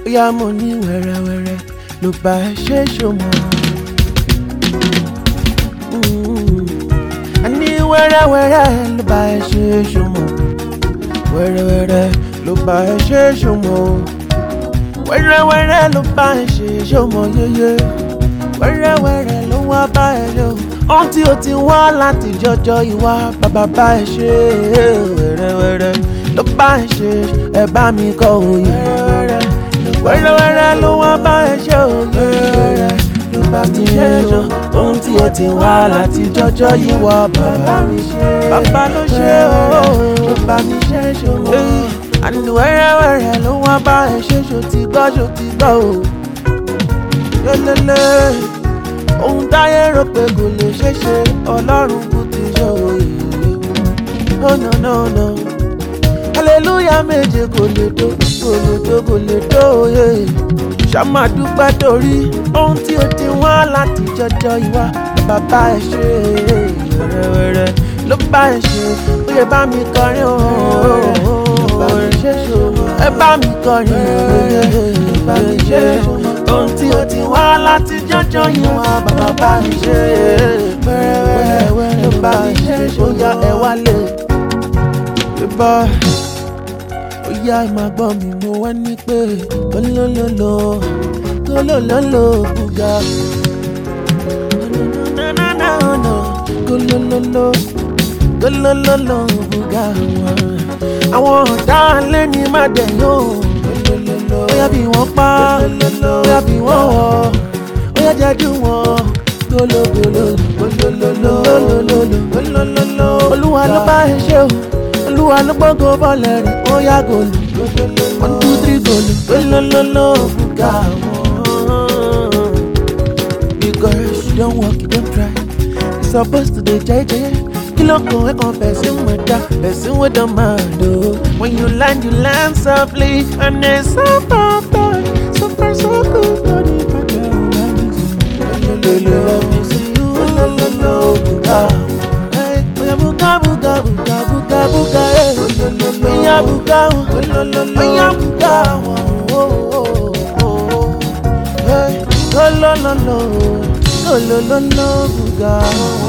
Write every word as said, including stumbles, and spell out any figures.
Oya mo ní wẹ́rẹ́wẹ́rẹ́ ló bá ẹ ṣe ṣọmọ. Àní wẹ́rẹ́wẹ́rẹ́ ló bá ẹ ṣe ṣọmọ. Wẹ́rẹ́wẹ́rẹ́ ló bá ẹ ṣe ṣọmọ. Wẹ́rẹ́wẹ́rẹ́ ló bá ẹ ṣe ṣọmọ yéyé. Wẹ́rẹ́wẹ́rẹ́ ló wá bá ẹ yọ. Ohun tí o ti wá láti jọjọ ìwà bàbá bá ẹ ṣe. Wẹ́rẹ́wẹ́rẹ́ ló bá ẹ ṣe ẹ bá mi kọ́ òye. Wẹ́rẹ́wẹ́rẹ́ ló wá bá ẹ ṣe òye. Ló bá ti ṣe jọ ohun tí o ti wá láti jọjọ ìwà bàbá mi ṣe. Bàbá ló ṣe ooo ló bá mi ṣe ṣòro. Àní wẹ́rẹ́wẹ́rẹ́ ló wá bá ẹ ṣe ṣò ti gbọ́ ṣò ti gbọ́ o. Lélẹ́lẹ́ ohun táyé rò pé kò lè ṣe ṣe Ọlọ́run kò ti ṣe òye. Oh no no no. Hallelujah méje kò lè tó kò lè tó kò lè tó òye. Ṣàmà dúpẹ́ torí ohun tí o ti wá láti jọjọ ìwà bàbá ẹ ṣe. Wẹ́rẹ́wẹ́rẹ́ ló bá ẹ ṣe ó yẹ bá mi kọrin ooo. Ẹ bá mi kọrin ooo. Ohun tí o ti wá láti jọjọ ìwà bàbá bá mi ṣe. Wẹ́rẹ́wẹ́rẹ́ ló bá mi ṣe ó yá ẹ wálé. Bá oya máa gbọ́ mi mo wá ní pé olólòlò olólòlò bùgà olólòlò olólòlò bùgà àwọn ọ̀tá alẹ́ ní má dẹ̀ yóò bóyá bí wọ́n pa bóyá bí wọ́n wọ̀ bóyá jẹ́jú wọn gologolo golololo olúwa ló bá ẹ ṣe o. Olúwa ló gbọ́ngàn bọ́ọ̀lẹ̀ rẹ̀ ó yá gòlù. One two three gòlù. Lọ́lọ́lọ́ bùkà wọ́n. Because you don't work you don't try. You supposed to dey jẹ́jẹ́. Kí ló kàn ẹ́ kan person wey dá person wey don mad o. When you land you land softly and it's so far back so far so good for the bàtà ọ̀gá mi sí. Lọ́lọ́lọ́ mi sí you. Lọ́lọ́lọ́ bùkà wọ́n. Buga buga buga buga buga eh. Oya buga oya buga oh oh oh. Hey, lo lo lo lo lo lo lo buga.